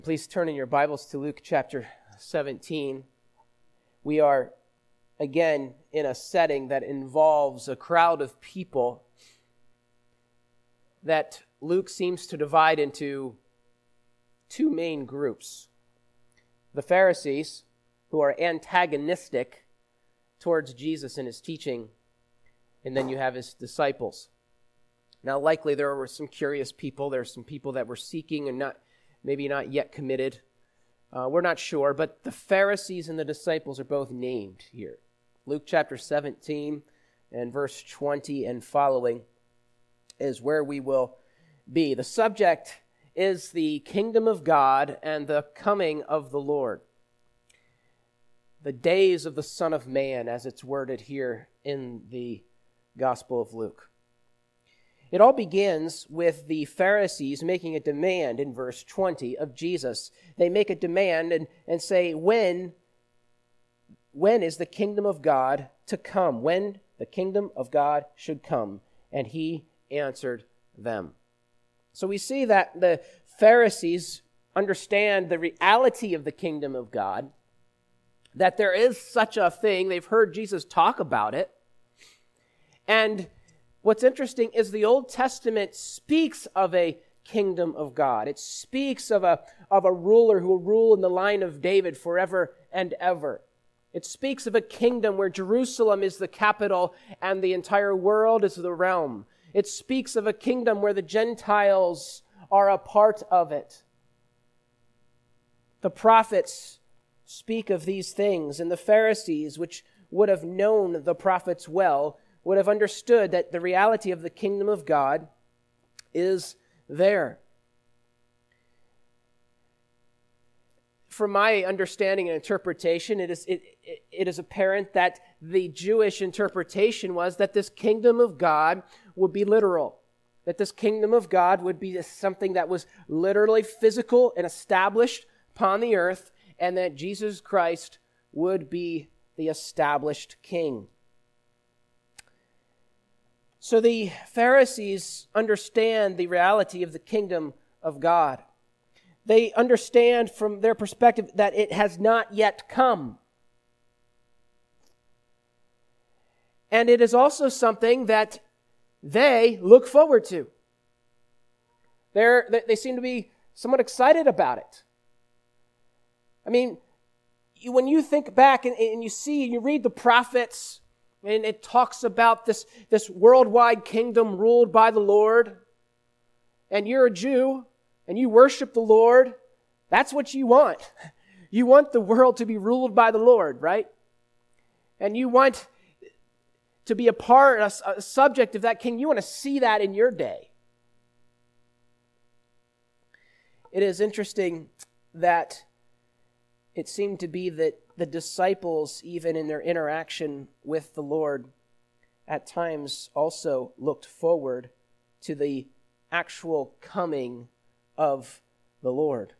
Please turn in your Bibles to Luke chapter 17. We are again in a setting that involves a crowd of people that Luke seems to divide into two main groups. The Pharisees, who are antagonistic towards Jesus and his teaching, and then you have his disciples. Now, likely there were some curious people. There are some people that were seeking and maybe not yet committed. We're not sure, but the Pharisees and the disciples are both named here. Luke chapter 17 and verse 20 and following is where we will be. The subject is the kingdom of God and the coming of the Lord. The days of the Son of Man, as it's worded here in the Gospel of Luke. It all begins with the Pharisees making a demand in verse 20 of Jesus. They make a demand and say, when is the kingdom of God to come? When the kingdom of God should come? And he answered them. So we see that the Pharisees understand the reality of the kingdom of God, that there is such a thing. They've heard Jesus talk about it. And what's interesting is the Old Testament speaks of a kingdom of God. It speaks of a ruler who will rule in the line of David forever and ever. It speaks of a kingdom where Jerusalem is the capital and the entire world is the realm. It speaks of a kingdom where the Gentiles are a part of it. The prophets speak of these things, and the Pharisees, which would have known the prophets well, would have understood that the reality of the kingdom of God is there. From my understanding and interpretation, it is apparent that the Jewish interpretation was that this kingdom of God would be literal, that this kingdom of God would be something that was literally physical and established upon the earth, and that Jesus Christ would be the established king. So the Pharisees understand the reality of the kingdom of God. They understand from their perspective that it has not yet come. And it is also something that they look forward to. They seem to be somewhat excited about it. I mean, when you think back and you see and you read the prophets, and it talks about this worldwide kingdom ruled by the Lord, and you're a Jew, and you worship the Lord, that's what you want. You want the world to be ruled by the Lord, right? And you want to be a subject of that king. You want to see that in your day. It is interesting that it seemed to be that the disciples, even in their interaction with the Lord, at times also looked forward to the actual coming of the Lord.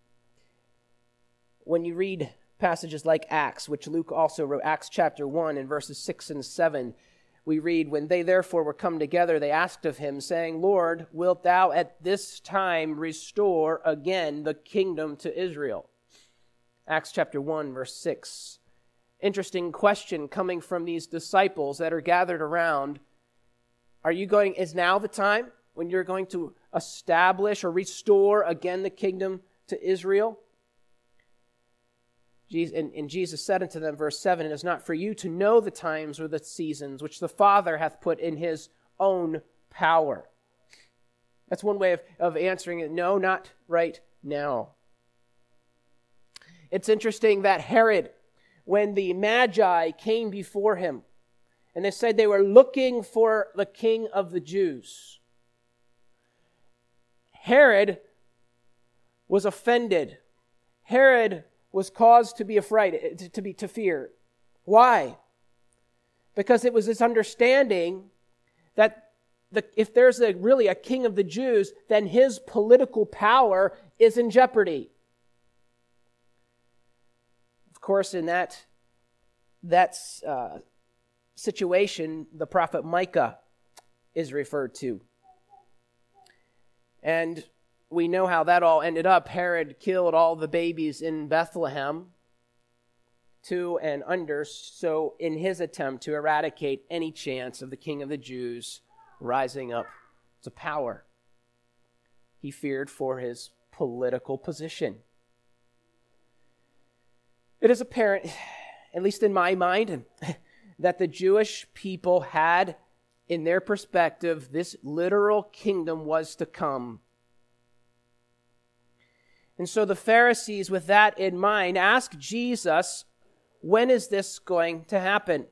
When you read passages like Acts, which Luke also wrote, Acts chapter 1 and verses 6 and 7, we read, when they therefore were come together, they asked of him, saying, Lord, wilt thou at this time restore again the kingdom to Israel? Acts chapter 1, verse 6. Interesting question coming from these disciples that are gathered around. Is now the time when you're going to establish or restore again the kingdom to Israel? And Jesus said unto them, verse 7, it is not for you to know the times or the seasons which the Father hath put in his own power. That's one way of answering it. No, not right now. It's interesting that Herod, when the Magi came before him, and they said they were looking for the king of the Jews, Herod was offended. Herod was caused to be afraid, to fear. Why? Because it was this understanding that if there's really a king of the Jews, then his political power is in jeopardy. Of course, in that situation, the prophet Micah is referred to. And we know how that all ended up. Herod killed all the babies in Bethlehem, 2 and under, so in his attempt to eradicate any chance of the King of the Jews rising up to power. He feared for his political position. It is apparent, at least in my mind, that the Jewish people had, in their perspective, this literal kingdom was to come. And so the Pharisees, with that in mind, ask Jesus, when is this going to happen?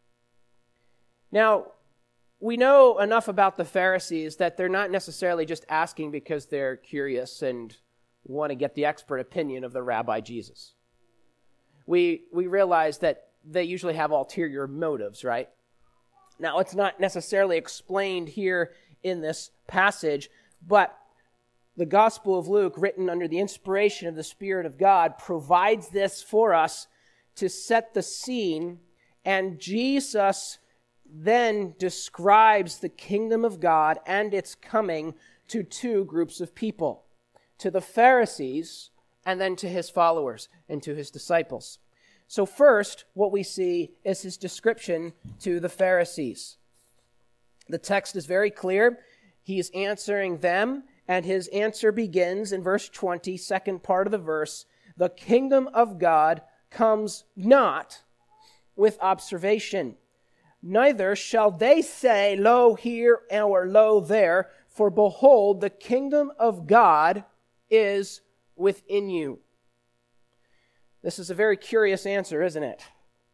Now, we know enough about the Pharisees that they're not necessarily just asking because they're curious and want to get the expert opinion of the Rabbi Jesus. We realize that they usually have ulterior motives, right? Now, it's not necessarily explained here in this passage, but the Gospel of Luke, written under the inspiration of the Spirit of God, provides this for us to set the scene, and Jesus then describes the kingdom of God and its coming to 2 groups of people, to the Pharisees and then to his followers and to his disciples. So first, what we see is his description to the Pharisees. The text is very clear. He is answering them, and his answer begins in verse 20, second part of the verse. The kingdom of God comes not with observation. Neither shall they say, lo here or lo there, for behold, the kingdom of God is within you. This is a very curious answer, isn't it?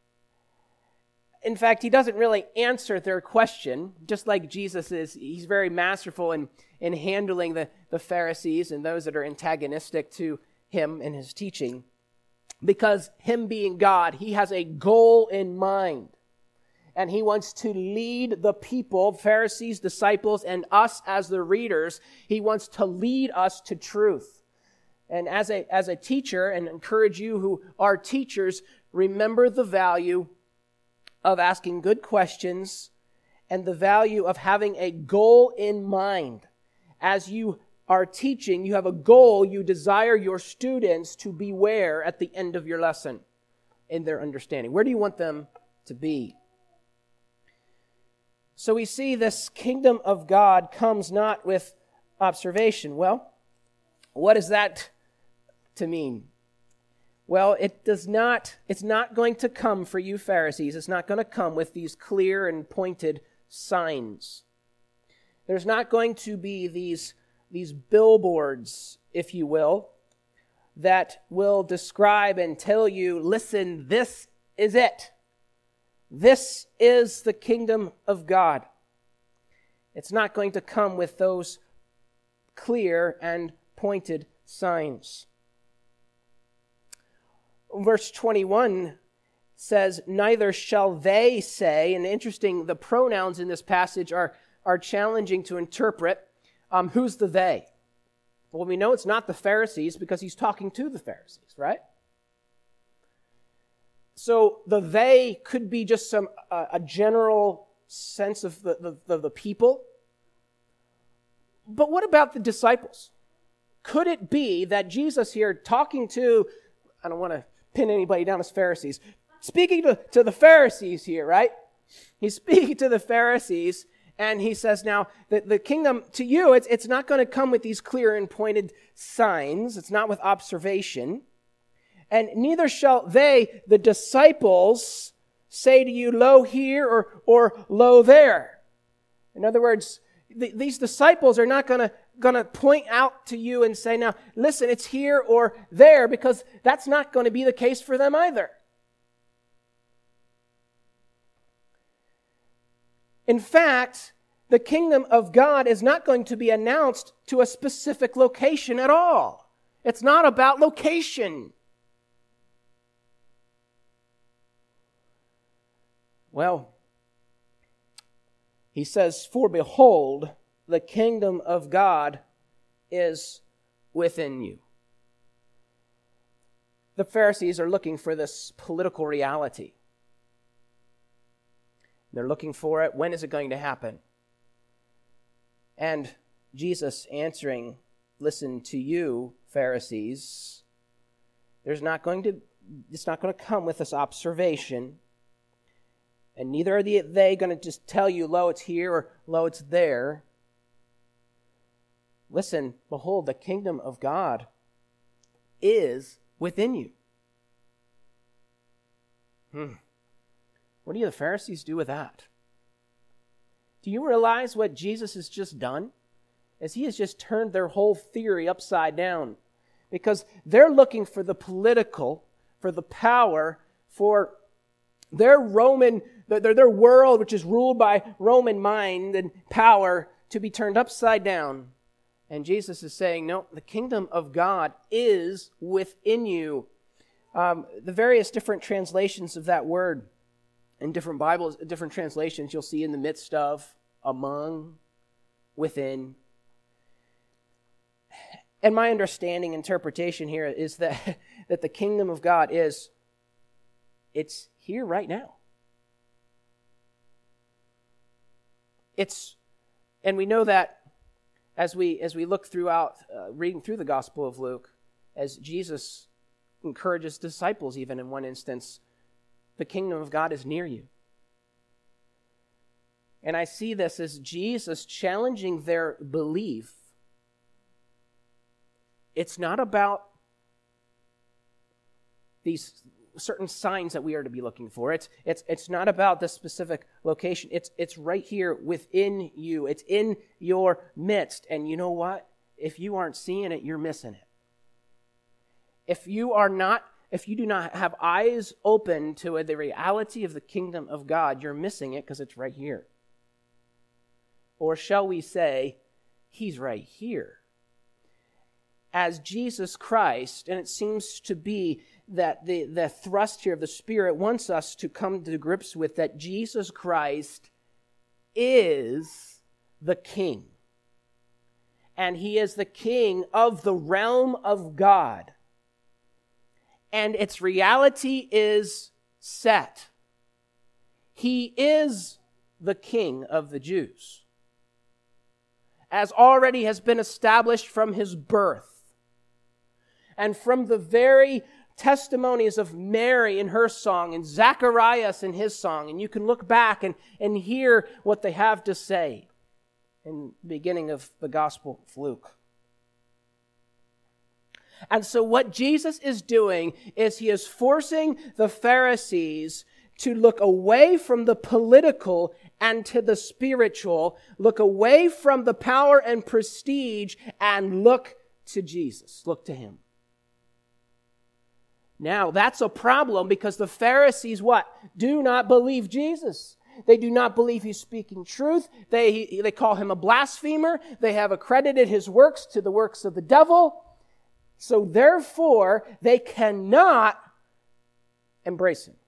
In fact, he doesn't really answer their question, just like Jesus is. He's very masterful in handling the Pharisees and those that are antagonistic to him and his teaching. Because him being God, he has a goal in mind. And he wants to lead the people, Pharisees, disciples, and us as the readers. He wants to lead us to truth. And as a teacher, and encourage you who are teachers, remember the value of asking good questions and the value of having a goal in mind. As you are teaching, you have a goal. You desire your students to be where at the end of your lesson in their understanding. Where do you want them to be? So we see this kingdom of God comes not with observation. Well, what is that to mean? Well, it's not going to come for you Pharisees. It's not going to come with these clear and pointed signs. There's not going to be these billboards, if you will, that will describe and tell you, listen, this is it. This is the kingdom of God. It's not going to come with those clear and pointed signs. Verse 21 says, neither shall they say, and interesting, the pronouns in this passage are challenging to interpret. Who's the they? Well, we know it's not the Pharisees because he's talking to the Pharisees, right? So the they could be just a general sense of the people. But what about the disciples? Could it be that Jesus here talking to, I don't want to pin anybody down as Pharisees, speaking to the Pharisees here, right? He's speaking to the Pharisees, and he says, now, the kingdom to you, it's not going to come with these clear and pointed signs. It's not with observation. And neither shall they, the disciples, say to you, lo here or lo there. In other words, these disciples are not going to point out to you and say, now, listen, it's here or there, because that's not going to be the case for them either. In fact, the kingdom of God is not going to be announced to a specific location at all. It's not about location. Well, he says, for behold, the kingdom of God is within you. The Pharisees are looking for this political reality. They're looking for it. When is it going to happen? And Jesus answering listen to you, Pharisees, it's not going to come with this observation. And neither are they going to just tell you, lo, it's here, or lo, it's there. Listen, behold, the kingdom of God is within you. What do you, the Pharisees, do with that? Do you realize what Jesus has just done? As he has just turned their whole theory upside down. Because they're looking for the political, for the power, for their their world, which is ruled by Roman mind and power, to be turned upside down. And Jesus is saying, no, the kingdom of God is within you. The various different translations of that word in different Bibles, different translations, you'll see in the midst of, among, within. And my understanding, interpretation here is that the kingdom of God it's here right now. And we know that as we look throughout, reading through the Gospel of Luke, as Jesus encourages disciples, even in one instance, the kingdom of God is near you. And I see this as Jesus challenging their belief. It's not about these certain signs that we are to be looking for. It's not about this specific location. It's right here within you. It's in your midst. And you know what? If you aren't seeing it, you're missing it. If you do not have eyes open to the reality of the kingdom of God, you're missing it because it's right here. Or shall we say, he's right here. As Jesus Christ, and it seems to be that the thrust here of the Spirit wants us to come to grips with that Jesus Christ is the King. And he is the King of the realm of God. And its reality is set. He is the King of the Jews, as already has been established from his birth. And from the very testimonies of Mary in her song and Zacharias in his song, and you can look back and hear what they have to say in the beginning of the Gospel of Luke. And so what Jesus is doing is he is forcing the Pharisees to look away from the political and to the spiritual, look away from the power and prestige, and look to Jesus, look to him. Now, that's a problem because the Pharisees, what? Do not believe Jesus. They do not believe he's speaking truth. They call him a blasphemer. They have accredited his works to the works of the devil. So therefore, they cannot embrace him.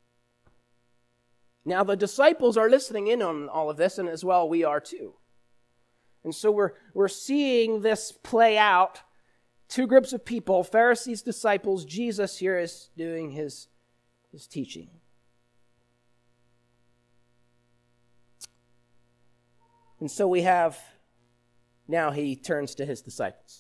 Now, the disciples are listening in on all of this, and as well we are too. And so we're seeing this play out. Two groups of people, Pharisees, disciples. Jesus here is doing his teaching. And so we have, now he turns to his disciples.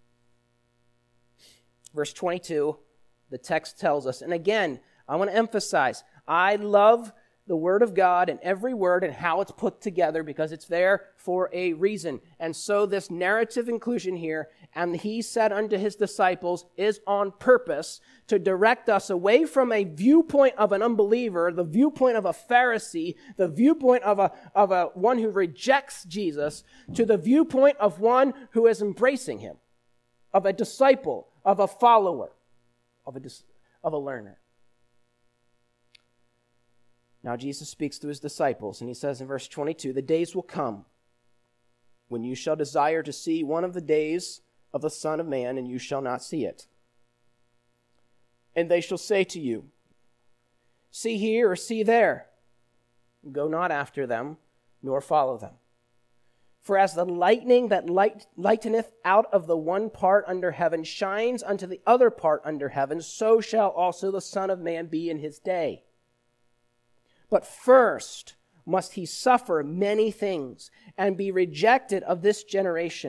Verse 22, the text tells us, and again, I want to emphasize, I love the Word of God and every word and how it's put together because it's there for a reason. And so this narrative inclusion here, and he said unto his disciples, is on purpose to direct us away from a viewpoint of an unbeliever, the viewpoint of a Pharisee, the viewpoint of a one who rejects Jesus, to the viewpoint of one who is embracing him, of a disciple, of a follower, of a learner. Now Jesus speaks to his disciples, and he says in verse 22, the days will come when you shall desire to see one of the days of the Son of Man, and you shall not see it. And they shall say to you, see here or see there. Go not after them, nor follow them. For as the lightning that lighteneth out of the one part under heaven shines unto the other part under heaven, so shall also the Son of Man be in his day. But first must he suffer many things, and be rejected of this generation.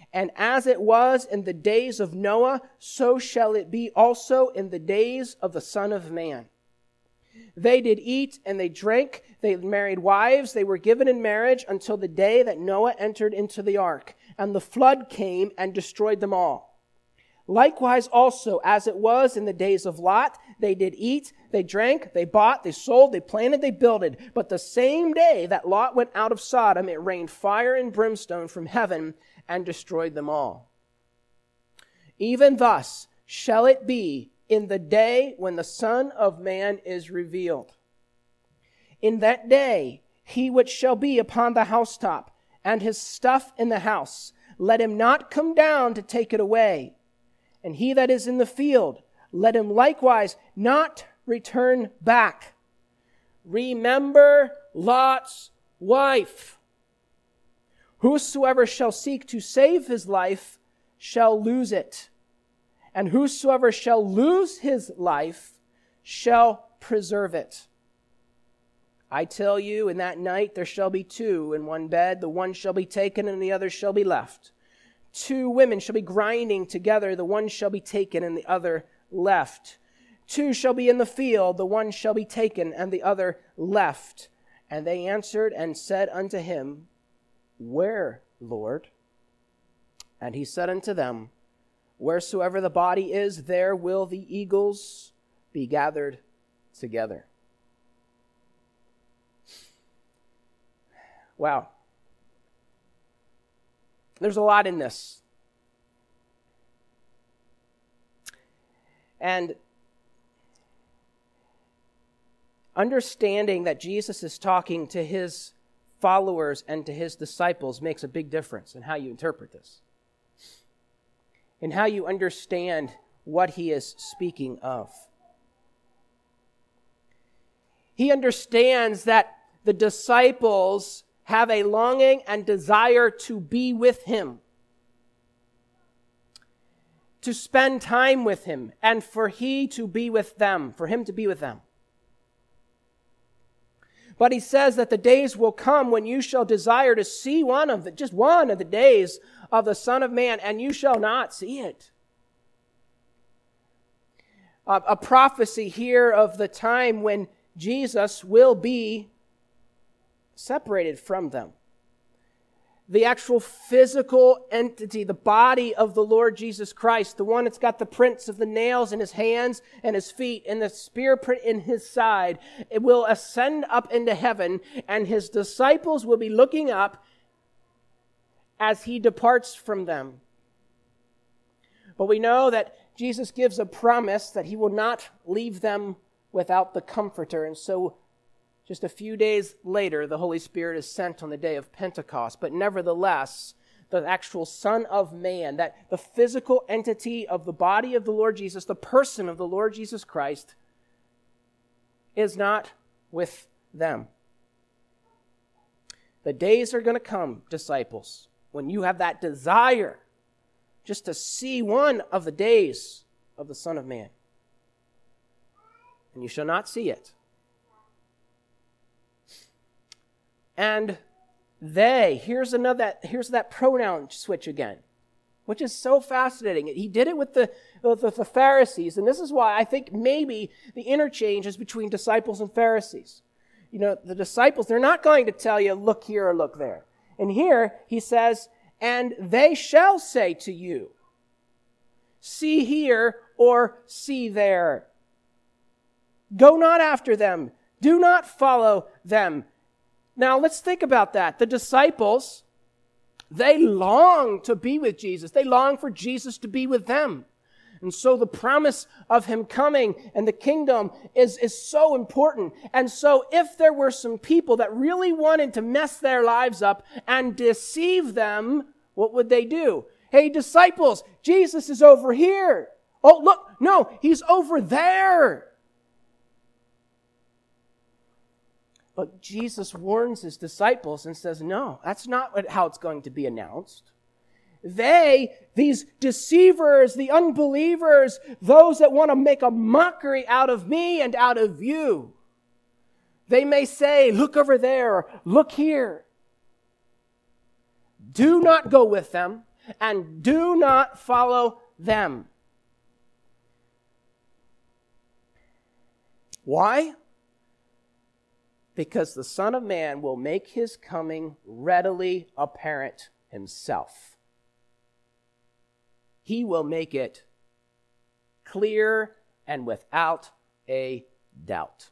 And as it was in the days of Noah, so shall it be also in the days of the Son of Man. They did eat and they drank, they married wives, they were given in marriage until the day that Noah entered into the ark, and the flood came and destroyed them all. Likewise also, as it was in the days of Lot, they did eat, they drank, they bought, they sold, they planted, they builded. But the same day that Lot went out of Sodom, it rained fire and brimstone from heaven and destroyed them all. Even thus shall it be in the day when the Son of Man is revealed. In that day, he which shall be upon the housetop, and his stuff in the house, let him not come down to take it away. And he that is in the field, let him likewise not return back. Remember Lot's wife. Whosoever shall seek to save his life shall lose it. And whosoever shall lose his life shall preserve it. I tell you, in that night there shall be two in one bed. The one shall be taken and the other shall be left. Two women shall be grinding together. The one shall be taken and the other left. Two shall be in the field. The one shall be taken and the other left. And they answered and said unto him, Where, Lord? And he said unto them, Wheresoever the body is, there will the eagles be gathered together. Wow. There's a lot in this. And understanding that Jesus is talking to his followers and to his disciples makes a big difference in how you interpret this, in how you understand what he is speaking of. He understands that the disciples have a longing and desire to be with him, to spend time with him, and for he to be with them, for him to be with them. But he says that the days will come when you shall desire to see just one of the days of the Son of Man, and you shall not see it. A prophecy here of the time when Jesus will be separated from them. The actual physical entity, the body of the Lord Jesus Christ, the one that's got the prints of the nails in his hands and his feet and the spear print in his side, it will ascend up into heaven, and his disciples will be looking up as he departs from them. But we know that Jesus gives a promise that he will not leave them without the Comforter, and so just a few days later, the Holy Spirit is sent on the day of Pentecost. But nevertheless, the actual Son of Man, that the physical entity of the body of the Lord Jesus, the person of the Lord Jesus Christ, is not with them. The days are going to come, disciples, when you have that desire just to see one of the days of the Son of Man. And you shall not see it. And they, here's that pronoun switch again, which is so fascinating. He did it with the Pharisees, and this is why I think maybe the interchange is between disciples and Pharisees. You know, the disciples, they're not going to tell you, look here or look there. And here he says, and they shall say to you, see here or see there. Go not after them. Do not follow them. Now, let's think about that. The disciples, they long to be with Jesus. They long for Jesus to be with them. And so the promise of him coming and the kingdom is so important. And so if there were some people that really wanted to mess their lives up and deceive them, what would they do? Hey, disciples, Jesus is over here. Oh, look, no, he's over there. But Jesus warns his disciples and says, no, that's not how it's going to be announced. These deceivers, the unbelievers, those that want to make a mockery out of me and out of you, they may say, look over there, or look here. Do not go with them. and do not follow them. Why? Because the Son of Man will make his coming readily apparent himself. He will make it clear and without a doubt.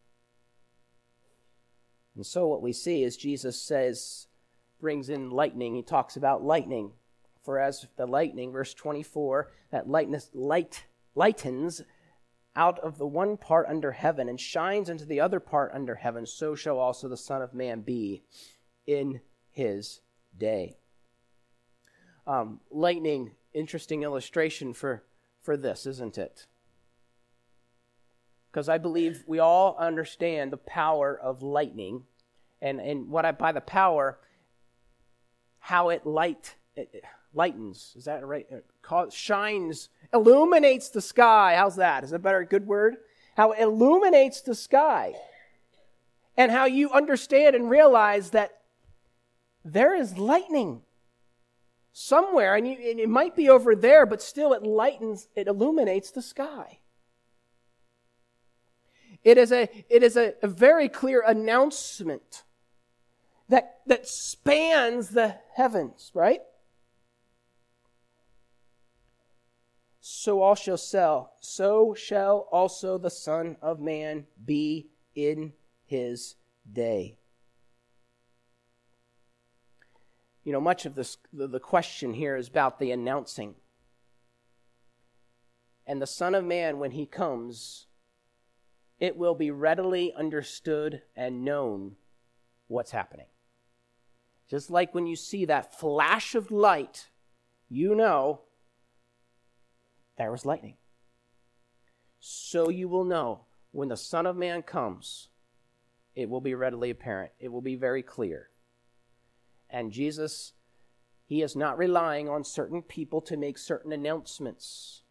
And so what we see is Jesus brings in lightning. He talks about lightning. For as the lightning, verse 24, that lightens out of the one part under heaven and shines into the other part under heaven, so shall also the Son of Man be in his day. Lightning, interesting illustration for this, isn't it? Because I believe we all understand the power of lightning, and by the power, how it lightens. Is that right? Shines, illuminates the sky. How's that? Is that a good word? How it illuminates the sky. And how you understand and realize that there is lightning somewhere, and it might be over there, but still it illuminates the sky. It is a very clear announcement that spans the heavens, right? So shall also the Son of Man be in his day. You know, much of the question here is about the announcing. And the Son of Man, when he comes, it will be readily understood and known what's happening. Just like when you see that flash of light, you know there was lightning. So you will know when the Son of Man comes, it will be readily apparent. It will be very clear. And Jesus, he is not relying on certain people to make certain announcements.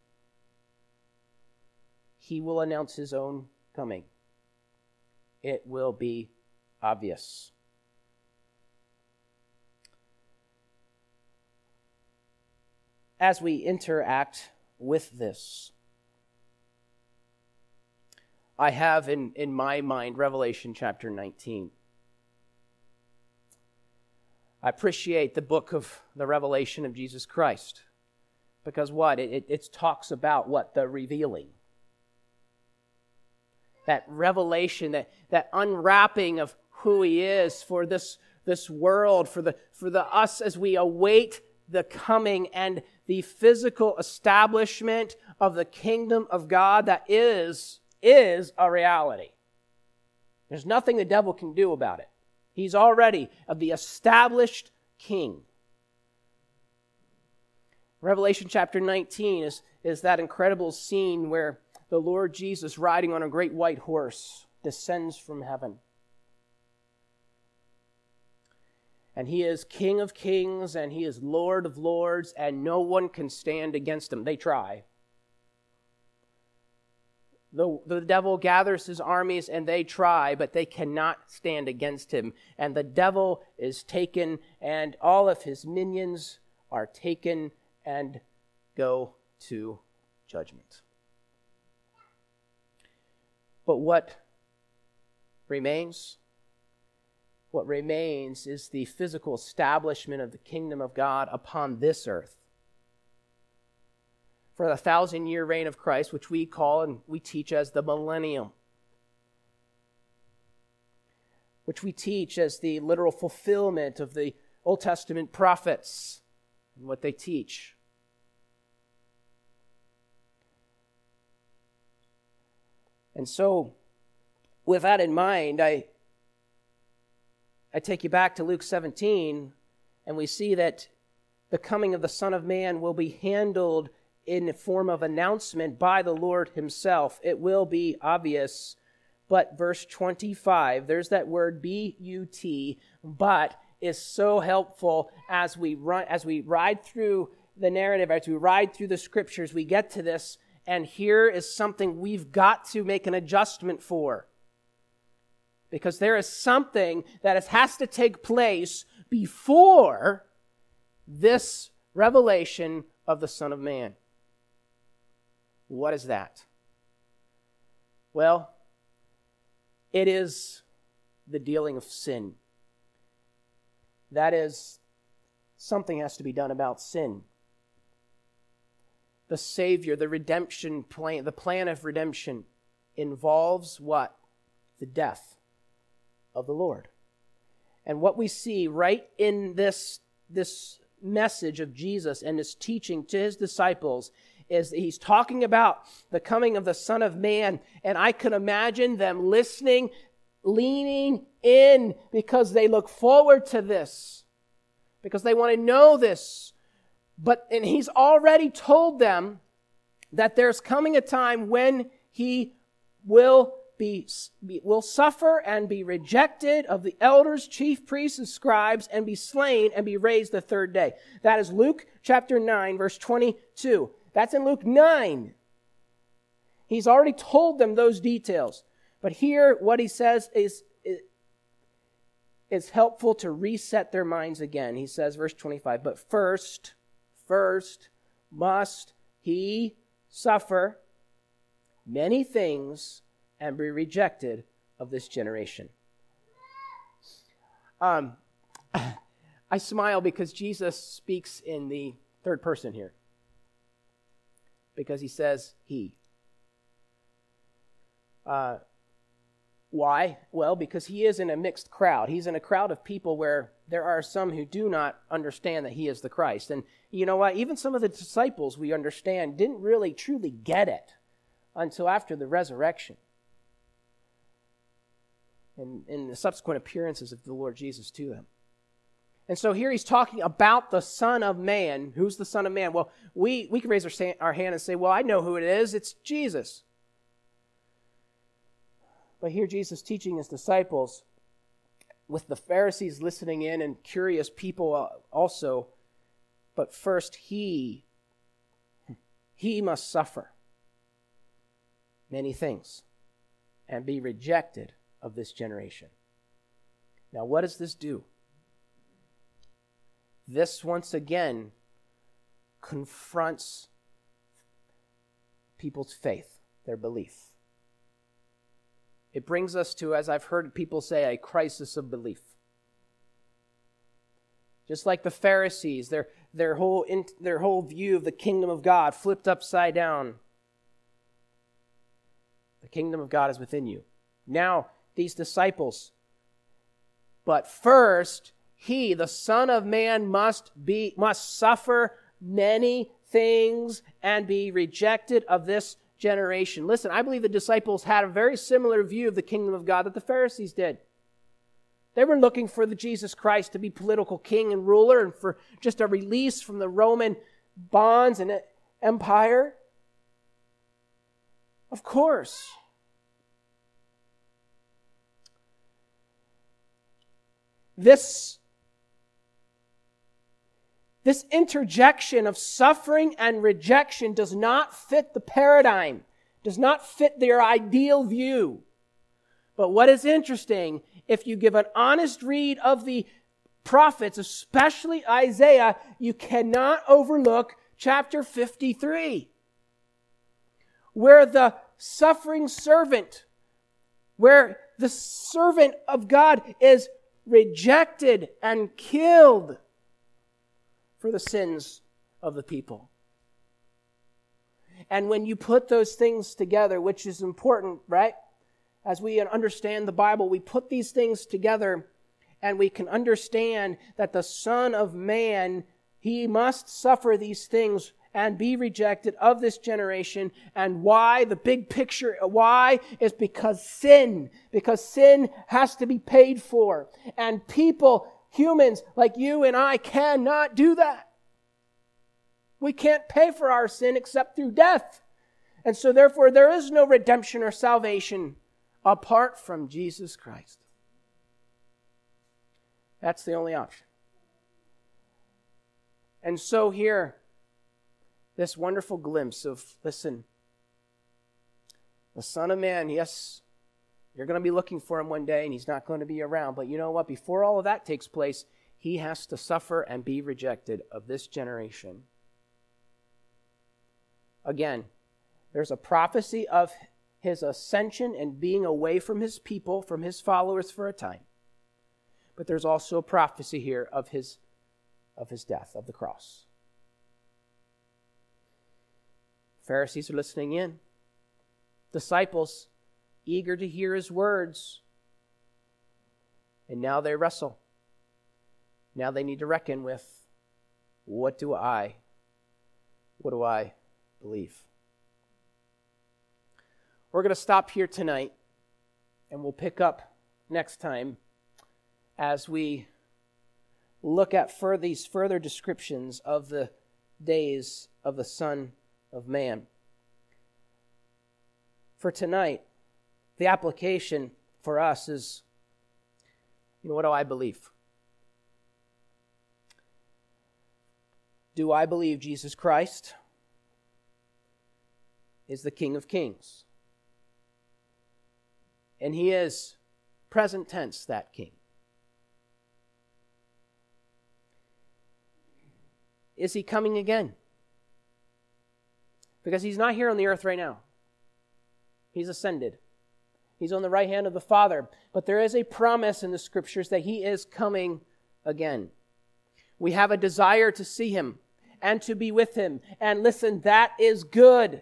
He will announce his own coming. It will be obvious. As we interact with this, I have in my mind Revelation chapter 19. I appreciate the book of the revelation of Jesus Christ. Because what? It talks about what? The revealing. That revelation, that unwrapping of who he is for this world, for the us as we await the coming and the physical establishment of the kingdom of God that is a reality. There's nothing the devil can do about it. He's already the established king. Revelation chapter 19 is that incredible scene where the Lord Jesus, riding on a great white horse, descends from heaven. And he is King of kings and he is Lord of lords, and no one can stand against him. They try. The devil gathers his armies and they try, but they cannot stand against him. And the devil is taken, and all of his minions are taken and go to judgment. But what remains? What remains is the physical establishment of the kingdom of God upon this earth. For the 1,000-year reign of Christ, which we call and we teach as the millennium, which we teach as the literal fulfillment of the Old Testament prophets and what they teach. And so, with that in mind, I take you back to Luke 17, and we see that the coming of the Son of Man will be handled in the form of announcement by the Lord himself. It will be obvious. But verse 25, there's that word B-U-T, but is so helpful as we ride through the narrative, as we ride through the scriptures, we get to this, and here is something we've got to make an adjustment for. Because there is something that has to take place before this revelation of the Son of Man. What is that? Well, it is the dealing of sin. That is, something has to be done about sin. The Savior, the redemption plan, the plan of redemption involves what? The death of the Lord. And what we see right in this message of Jesus and his teaching to his disciples is that he's talking about the coming of the Son of Man. And I can imagine them listening, leaning in, because they look forward to this, because they want to know this. And he's already told them that there's coming a time when he will suffer and be rejected of the elders, chief priests, and scribes, and be slain and be raised the third day. That is Luke chapter 9, verse 22. That's in Luke 9. He's already told them those details. But here, what he says is helpful to reset their minds again. He says, verse 25, but first must he suffer many things and be rejected of this generation. I smile because Jesus speaks in the third person here. Because he says he. Why? Well, because he is in a mixed crowd. He's in a crowd of people where there are some who do not understand that he is the Christ. And you know what? Even some of the disciples, we understand, didn't really truly get it until after the resurrection and in the subsequent appearances of the Lord Jesus to them. And so here he's talking about the Son of Man. Who's the Son of Man? Well, we can raise our hand and say, well, I know who it is. It's Jesus. But here Jesus teaching his disciples, with the Pharisees listening in and curious people also, but first he must suffer many things and be rejected of this generation. Now, what does this do? This once again confronts people's faith, their belief. It brings us to, as I've heard people say, a crisis of belief. Just like the Pharisees, their whole view of the kingdom of God flipped upside down. The kingdom of God is within you. Now, these disciples, but first, he, the Son of Man, must suffer many things and be rejected of this generation. Listen, I believe the disciples had a very similar view of the kingdom of God that the Pharisees did. They were looking for the Jesus Christ to be political king and ruler and for just a release from the Roman bonds and empire. Of course. This interjection of suffering and rejection does not fit the paradigm, does not fit their ideal view. But what is interesting, if you give an honest read of the prophets, especially Isaiah, you cannot overlook chapter 53, where the suffering servant, where the servant of God is rejected and killed for the sins of the people. And when you put those things together, which is important, right? As we understand the Bible, we put these things together and we can understand that the Son of Man, he must suffer these things and be rejected of this generation. And why? The big picture, why? Is because sin has to be paid for. And people, humans like you and I, cannot do that. We can't pay for our sin except through death. And so therefore there is no redemption or salvation apart from Jesus Christ. That's the only option. And so here, this wonderful glimpse of, listen, the Son of Man, yes, you're going to be looking for him one day and he's not going to be around. But you know what? Before all of that takes place, he has to suffer and be rejected of this generation. Again, there's a prophecy of his ascension and being away from his people, from his followers for a time. But there's also a prophecy here of his death, of the cross. Pharisees are listening in. Disciples, eager to hear his words. And now they wrestle. Now they need to reckon with, what do I believe? We're going to stop here tonight, and we'll pick up next time as we look at these further descriptions of the days of the Son of Man. For tonight, the application for us is, what do I believe? Do I believe Jesus Christ is the King of Kings? And he is, present tense, that King. Is he coming again? Because he's not here on the earth right now. He's ascended. He's on the right hand of the Father. But there is a promise in the Scriptures that he is coming again. We have a desire to see him and to be with him. And listen, that is good.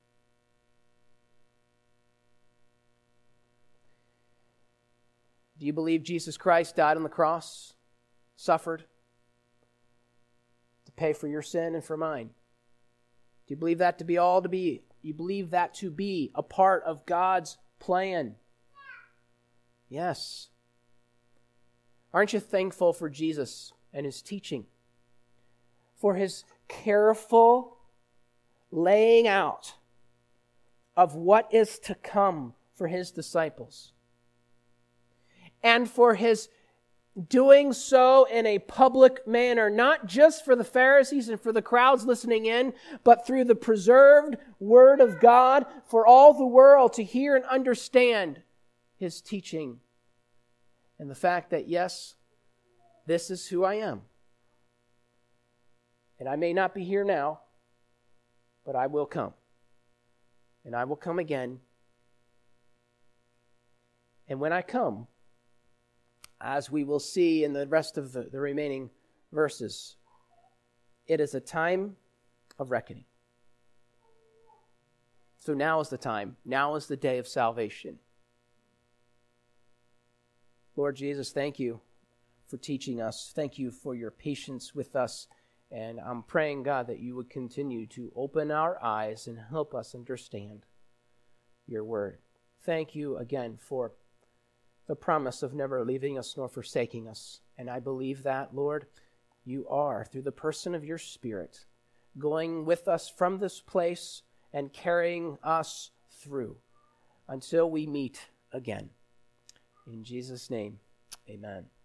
Do you believe Jesus Christ died on the cross, suffered to pay for your sin and for mine? Do you believe that to be you believe that to be a part of God's plan? Yes. Aren't you thankful for Jesus and his teaching? For his careful laying out of what is to come for his disciples. And for his doing so in a public manner, not just for the Pharisees and for the crowds listening in, but through the preserved Word of God for all the world to hear and understand his teaching. And the fact that, yes, this is who I am. And I may not be here now, but I will come. And I will come again. And when I come, as we will see in the rest of the remaining verses, it is a time of reckoning. So now is the time. Now is the day of salvation. Lord Jesus, thank you for teaching us. Thank you for your patience with us. And I'm praying, God, that you would continue to open our eyes and help us understand your word. Thank you again for the promise of never leaving us nor forsaking us. And I believe that, Lord, you are, through the person of your Spirit, going with us from this place and carrying us through until we meet again. In Jesus' name, amen.